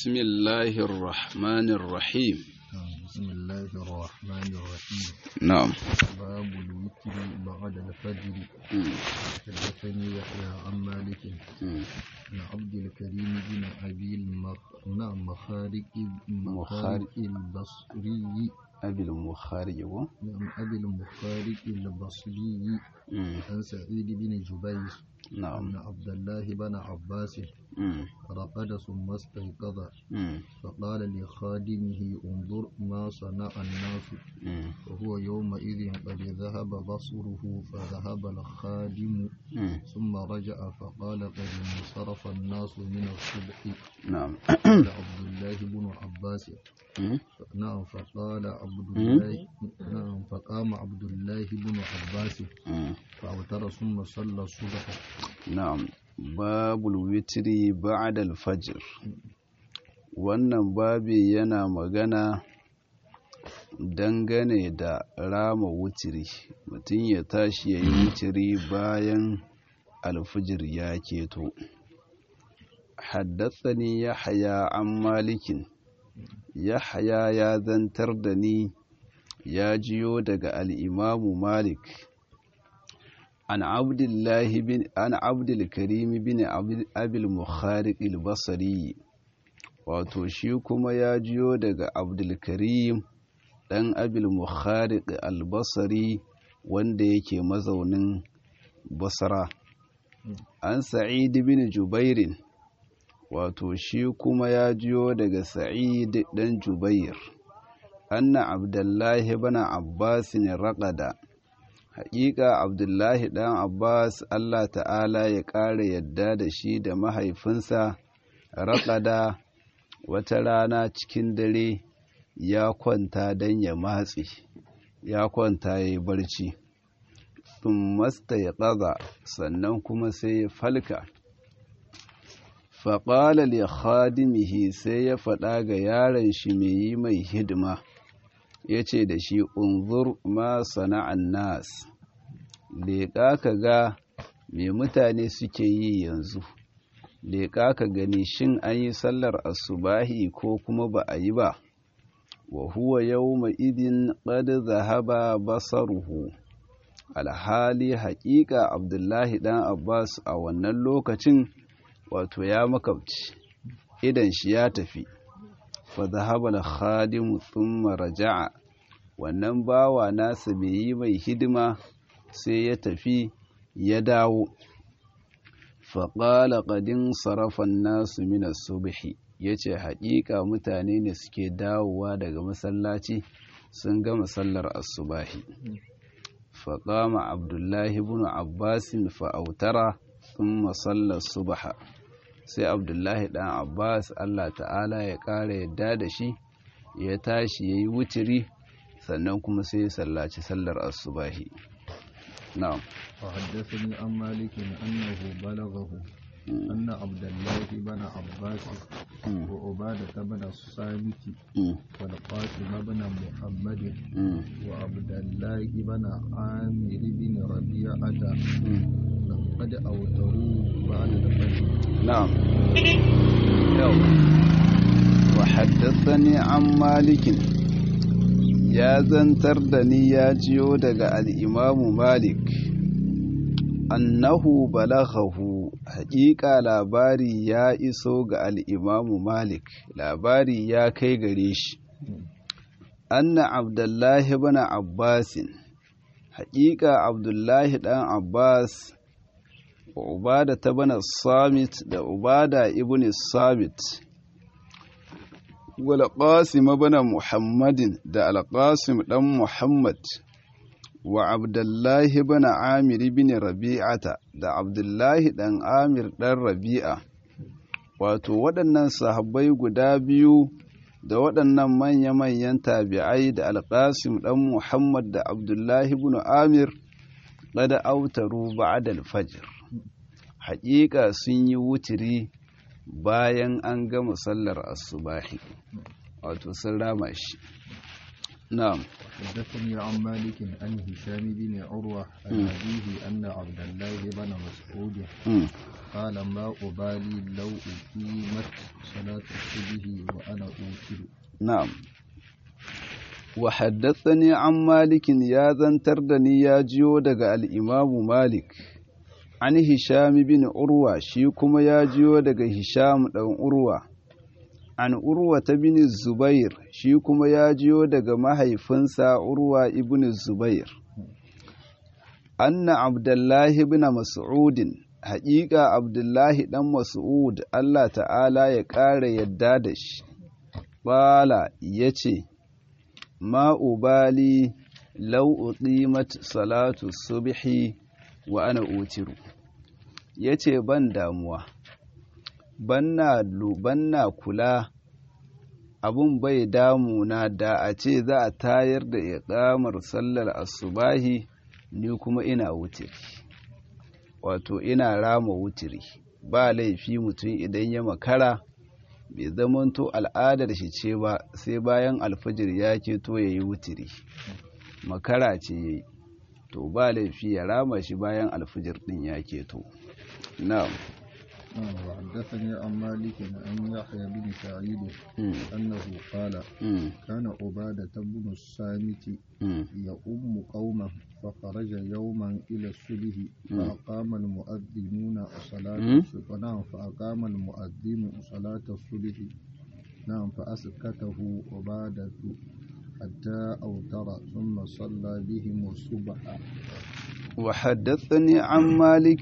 بسم الله الرحمن الرحيم. بسم الله الرحمن الرحيم. نعم. باب الوتر بعد الفجر. حدثني يحيى عن مالك عن عبد الكريم بن أبي المخارق البصري. أبي المخارج أبي المخارق البصري عن سعيد بن جبير نعم. أن عبد الله بن عباس رقد ثم استيقظ فقال لخادمه انظر ما صنع الناس وهو يومئذ قد ذهب بصره فذهب الخادم ثم رجع فقال قد انصرف الناس من الصبح. نعم. قال عبد الله بن عباس نعم فقال عبد الله نعم فقام عبد الله بن عباس فأوتر ثم صلى الصبح. نعم. babul witri ba'da al-fajr. Wannan babi yana magana dangane da rama wutiri, mutum ya tashi ya yi wutiri bayan alfijir ya keto. Haddathani Yahya an Malikin. Yahya ya zantar da ni, ya jiyo daga al-Imamu Malik. عن عبد الكريم بن أبي المخارق البصري. wato shi kuma ya jiyo daga Abdulkarim ɗan Abil Mukhariq al-Basri wanda yake mazaunin Basra. An Sa'id bin Jubairin, wato shi kuma ya jiyo daga Sa'id ɗan Jubair. Anna Abdullahi bin Abbas raqada. Haƙiƙa Abdullahi ɗan Abbas Allah ta'ala ya ƙara yadda da shi da mahaifinsa raƙada wata rana cikin dare ya kwanta don ya matse, ya kwanta ya yi barci. Sun masta ya ƙaza sannan kuma sai ya falka. Faƙala li khadimihi sai ya faɗa ga yaron shi mai yi mai hidima. Ya ce da shi unzur ma sana'an nas, leƙa ka ga me mutane suke yi yanzu, leƙa ka gani shin an yi sallar asubahi ko kuma ba a yi ba. Wa huwa yawma idin qad zahaba basaruhu, alhali haƙiƙa Abdullahi ɗan Abbas a wannan lokacin wato ya makabci, idan shi ya tafi. Fadhahaba al-khadimu thumma raja'a, wannan bawa nasa mai yi mai hidima sai ya tafi ya dawo. Faƙala qadin sarafan nasu min as-subhi, yace haƙiƙa mutane ne suke dawowa daga masallaci sun gama sallar asubahi. Faqama Abdullahi ibn Abbas fa autara thumma salla subha, sai Abdullahi ɗan Abbas Allah ta'ala ya ƙara yadda da shi ya tashi ya yi wutiri sannan kuma sai ya sallaci sallar asubahi. Na'am. وحدثني عن مالك أنه بلغه أن عبد الله بن عباس وعبادة بن الصامت والقاسم بن محمد وعبد الله بن عامر بن ربيعة قد أوتروا بعد الفجر. نعم. وحدثني عن مالك، يا زنتر دني يا جيو دغ الإمام مالك annahu balaghahu, haƙiƙa labari ya iso ga al'imamu Malik, labari ya kai gare shi. Anna Abdullahi ibn Abbasin, haƙiƙa Abdullahi ɗan Abbas wa Ubada ta bana Samit da Ubada ibn Samit wal Qasim ibn Muhammadin da Al-Qasim ɗan Muhammad wa Abdullahi bin Amir bin Rabi'ata da Abdullahi ɗan Amir ɗan Rabi'a. Wato waɗannan sahabbai guda biyu da waɗannan manya-manyan tabi'ai da Al-Qasim ɗan Muhammad da Abdullahi bin Amir qad autaru ba'da al-fajr. Haƙiƙa sun yi wutiri bayan an gama sallar asubahi, wato sun rama shi. نعم. حدثني عن مالك عن هشام بن عروة عن أبيه أن عبد الله بن مسعود قال ما أبالي لو أقيمت صلاة الصبح وأنا أوتر. نعم. وحدثني عن مالك يا زنتردني يا جيو دغ الإمام مالك عن هشام بن عروة شي كما يا جيو دغ هشام دان عروة عن عروة بن الزبير شي كما يا جيو دغ mahaifinsa عروة ابن الزبير أن عبد الله بن مسعود حقيقة عبد الله دان مسعود الله تعالى ya ƙara yadda da shi qala yace ma ubali law uqimat salatu subhi wa ana utiru yace ban damuwa banna kula abun bai damuna da a ce za a tayar da iqamar sallar asubahi ni kuma ina wutiri wato ina rama wutiri ba laifi mutum idan ya makara bai zamanto al'adar shi ce ba sai bayan alfajir ya keto ya yi wutiri makara ce ya yi to ba laifi ya rama shi bayan alfajir din ya keto. na'am. وحدثني عن مالك عن يحيى بن سعيد أنه قال كان عبادة بن الصامت يؤم قوما فخرج يوما إلى الصبح فأقام المؤذن صلاة الصبح نعم فأسكته عبادة حتى أوتر ثم صلى بهم الصبح. وحدثني عن مالك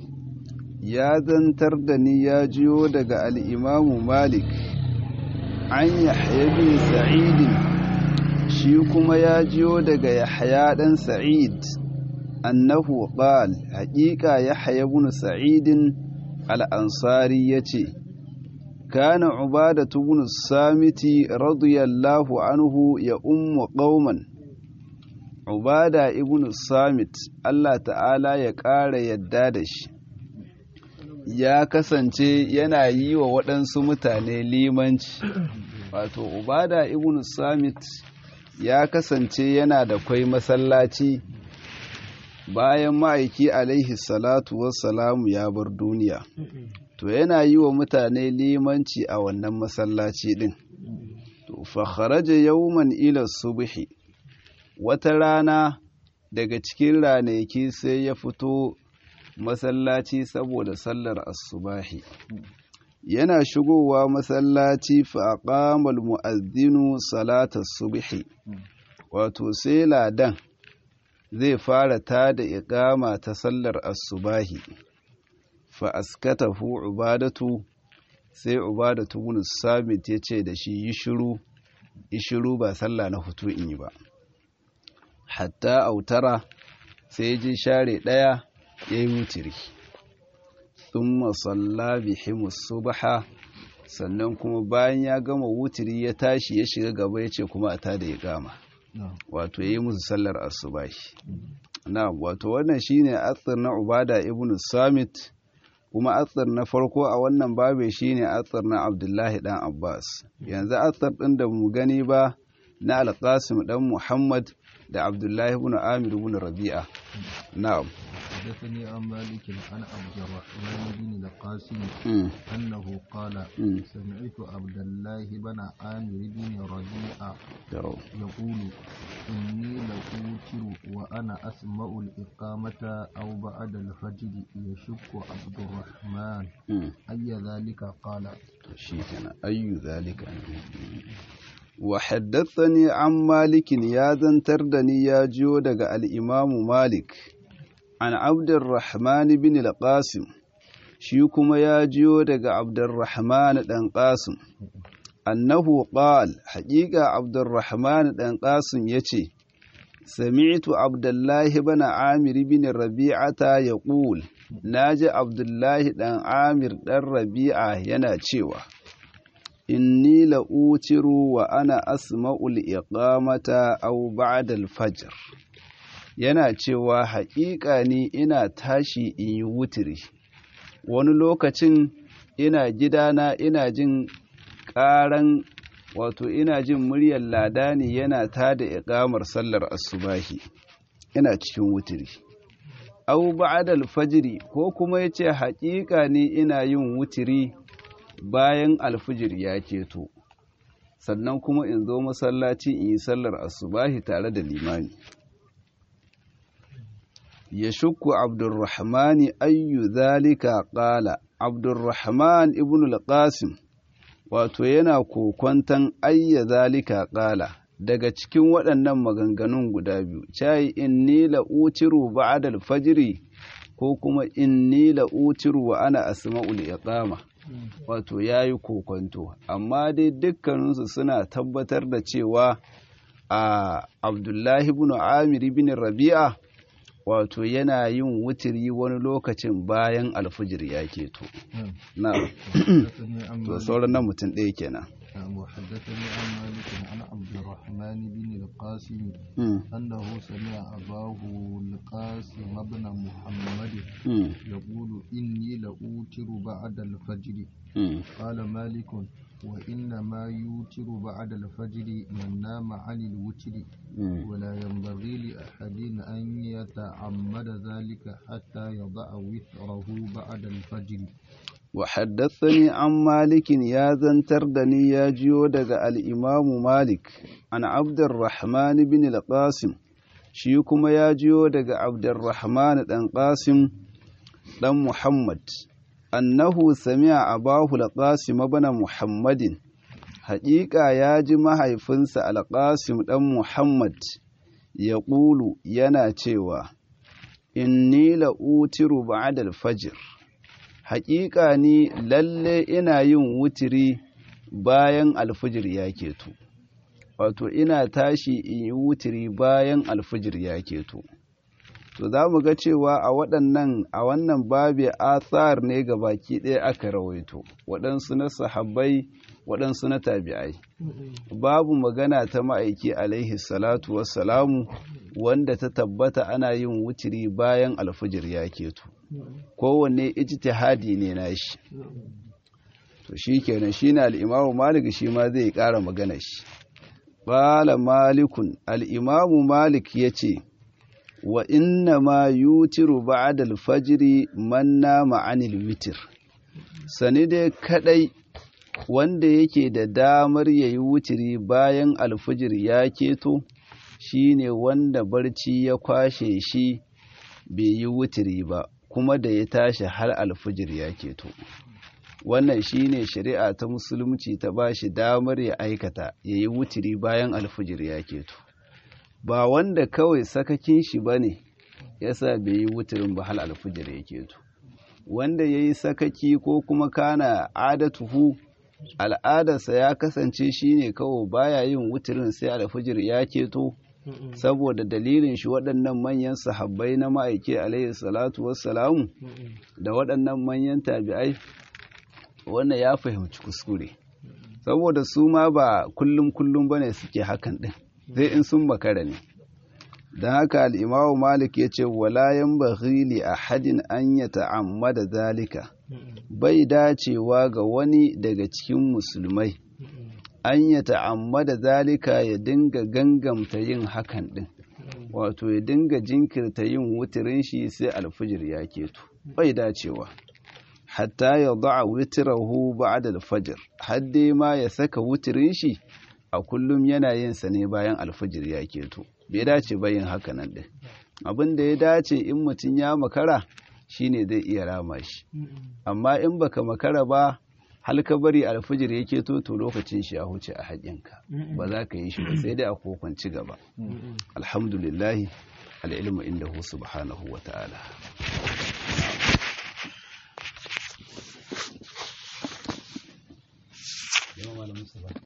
ya zantar da ni ya jiyo daga al'imamu Malik an Yahya bin Sa'idin shi kuma ya jiyo daga Yahya ɗan Sa'id annahu qal haƙiƙa Yahya bin Sa'idin al'ansari ya ce kana Ubadatu bin Samiti radiyallahu anhu ya ummu qauman Ubada ibn Samit Allah ta'ala ya ƙara yadda da shi ya kasance yana yi wa waɗansu mutane limanci wato Ubada ibn Samit ya kasance yana da kwai masallaci bayan ma'aiki alaihi salatu wassalamu ya bar duniya to yana yi wa mutane limanci a wannan masallaci din to fa kharaja yawman ila subhi wata rana daga cikin ranaki sai ya fito masallaci saboda sallar asubahi yana shigowa masallaci fa aqama almu'adhdhinu salatas subhi wato sai ladan zai fara tada iqama ta sallar asubahi fa askatahu ubadatu sai ubadatu ibn sabit yace da shi yi shiru ba sallah na hutu in yi ba hatta autara sai ji share daya yayi wutiri thumma salla bihimus subha sannan kuma bayan ya gama wutiri ya tashi ya shiga gaba yace kuma a tada iqama wato yayi musu sallar asubahi wato wannan shine athar na Ubada ibn Samit kuma athar na farko a wannan babe shine athar na Abdullahi dan Abbas yanzu athar din da mu gani ba na Al-Qasim dan Muhammad da Abdullahi ibn Amir ibn Rabi'a. na'am. حدثني عن مالك عن عبد الرحمن بن القاسم أنه قال سمعت عبد الله بن عامر بن ربيعة يقول إني لأوتر وأنا أسمع الإقامة أو بعد الفجر يشك عبد الرحمن أي ذلك قال أي ذلك وحدثني عن مالك يا زنتردني يا جودك الإمام مالك عن عبد الرحمن بن القاسم shi kuma ya jiyo daga Abdurrahman ɗan Qasim annahu qal haƙiƙa Abdurrahman ɗan Qasim yace sami'tu Abdullahi ibn Amir ibn Rabi'ata yaqul naji Abdullahi ɗan Amir ɗan Rabi'a yana cewa inni la'utiru wa ana asma'ul iqamata aw ba'da al-fajr yana cewa haƙiƙa ni ina tashi in yi wutiri wani lokacin ina gidana ina jin ƙaran wato ina jin muryar ladani yana tada iqamar sallar asubahi ina cikin wutiri aw ba'da al-fajr ko kuma yace haƙiƙa ne ina yin wutiri bayan alfijir ya keto sannan kuma in zo masallaci in yi sallar asubahi tare da limami ya shukku abdurrahmani ayyu zalika qala abdurrahman ibn al-qasim wato yana kokwantan ayya zalika qala daga cikin waɗannan maganganun guda biyu cai inni la'utiru ba'da al-fajr ko kuma inni la'utiru wa ana asma'ul iqama wato yayi kokwanto amma dai dukkaninsu suna tabbatar da cewa a Abdullahi ibn Amir ibn Rabi'a wato yana yin wutiri wani lokacin bayan alfijir ya keto na to sauran nan mutum ɗaya kenan وحدثني عن مالك عن عبد الرحمن بن القاسم أنه سمع أباه القاسم بن محمد يقول إني لأوتر بعد الفجر قال مالك وإنما يوتر بعد الفجر من نام عن الوتر ولا ينبغي لأحد أن يتعمد ذلك حتى يضع وتره بعد الفجر وحدثني عن مالك يا زنتر دني يا جيو دغ الإمام مالك عن عبد الرحمن بن القاسم shi kuma ya jiyo daga Abdurrahman dan Qasim dan Muhammad annahu sami'a abahu al-Qasim ibn Muhammadin haƙiƙa ya ji mahaifinsa al-Qasim dan Muhammad ya ƙulu yana cewa inni la'utiru ba'da al-fajr haƙiƙa ni lalle ina yin wutiri bayan alfijir ya keto wato ina tashi in yi wutiri bayan alfijir ya keto to za mu ga cewa a wannan babi athar ne ga baki ɗaya aka rawaito waɗansu na sahabbai waɗansu na tabi'ai babu magana ta ma'aiki alaihi salatu wassalamu wanda ta tabbata ana yin wutiri bayan alfijir ya keto kowanne ijtihadi ne nashi to shikenan shine al-Imam Malik shi ma zai ƙara magana shi qala malikun al-Imam Malik yace wa inna ma yutiru ba'da al-fajr man nama 'anil witr sani dai kadai wanda yake da damar yayi wutiri bayan alfijir ya keto shine wanda barci ya kwashe shi bai yi wutiri ba kuma da ya tashi har alfijir ya keto wannan shine shari'a ta musulunci ta bashi damar ya aikata yayi wutiri bayan alfijir ya keto ba wanda kawai sakakin shi bane yasa bai yi wutirin ba har alfijir ya keto wanda yayi sakaki ko kuma kana adatuhu al'adarsa ya kasance shine kawai baya yin wutirin sai alfijir ya keto saboda dalilin shi waɗannan manyan sahabbai na ma'aiki alaihi salatu wassalamu da waɗannan manyan tabi'ai wannan ya fahimci kuskure saboda su ma ba kullum bane suke hakan din sai in sun makara ne dan haka al-Imam Malik yace wala yanbaghi li ahadin an yata'ammada zalika bai dacewa ga wani daga cikin musulmai an ya ta'ammada zalika ya dinga gangamta yin hakan din wato ya dinga jinkirta yin wutirin shi sai alfijir ya keto bai dacewa hatta ya da'a witirahu ba'da alfajr hadde ma ya saka wutirin shi a kullum yana yin sa ne bayan alfijir ya keto bai dace ba yin haka nan din abin da ya dace in mutun ya makara shine zai iya rama shi amma in baka makara ba hal ka bari alfijir yake to lokacin shi ya huce a haƙinka ba za ka yi shi ba sai dai a kokonci gaba alhamdulillah al-ilmu indahu subhanahu wa ta'ala